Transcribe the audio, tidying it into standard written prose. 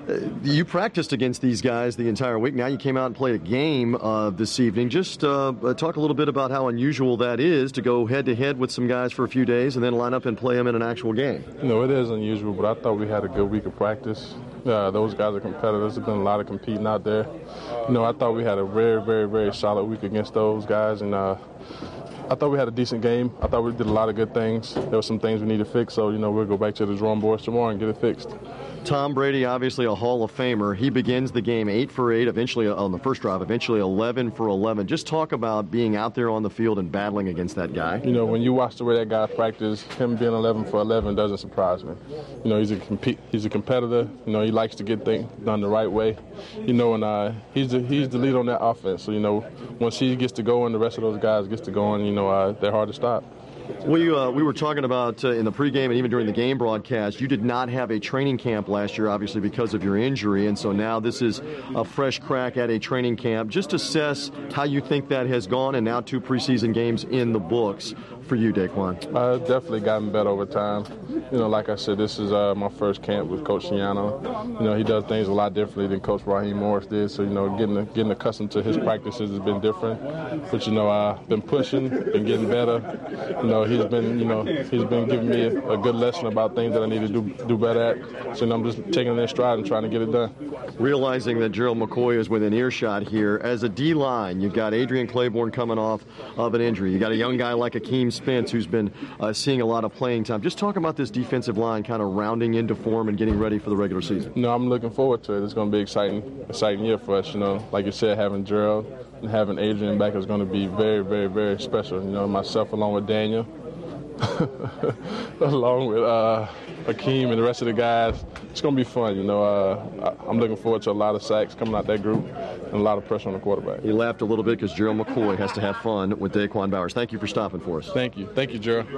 You practiced against these guys the entire week. Now you came out and played a game this evening. Just talk a little bit about how unusual that is to go head-to-head with some guys for a few days and then line up and play them in an actual game. It is unusual, but I thought we had a good week of practice. Those guys are competitors. There's been a lot of competing out there. I thought we had a very, very, very solid week against those guys, and I thought we had a decent game. I thought we did a lot of good things. There were some things we need to fix, so, we'll go back to the drawing boards tomorrow and get it fixed. Tom Brady, obviously a Hall of Famer. He begins the game 8 for 8, eventually on the first drive, eventually 11 for 11. Just talk about being out there on the field and battling against that guy. When you watch the way that guy practices, him being 11 for 11 doesn't surprise me. He's a competitor. He likes to get things done the right way. And he's the lead on that offense. So, once he gets to go and the rest of those guys gets to go, and they're hard to stop. We were talking about in the pregame and even during the game broadcast, you did not have a training camp last year, obviously because of your injury, and so now this is a fresh crack at a training camp. Just assess how you think that has gone, and now 2 preseason games in the books for you, Daquan. I've definitely gotten better over time. Like I said, this is my first camp with Coach Schiano. He does things a lot differently than Coach Raheem Morris did, so, getting accustomed to his practices has been different. But, I've been pushing, been getting better. He's been giving me a good lesson about things that I need to do better at. So I'm just taking it in stride and trying to get it done. Realizing that Gerald McCoy is within earshot here, as a D-line, you've got Adrian Claiborne coming off of an injury. You got a young guy like Akeem Spence who's been seeing a lot of playing time. Just talk about this defensive line kind of rounding into form and getting ready for the regular season. I'm looking forward to it. It's going to be exciting year for us. Like you said, having Gerald and having Adrian back is going to be very, very, very special. Myself along with Daniel, along with Akeem and the rest of the guys. It's going to be fun. I'm looking forward to a lot of sacks coming out that group and a lot of pressure on the quarterback. He laughed a little bit because Gerald McCoy has to have fun with Daquan Bowers. Thank you for stopping for us. Thank you. Thank you, Gerald.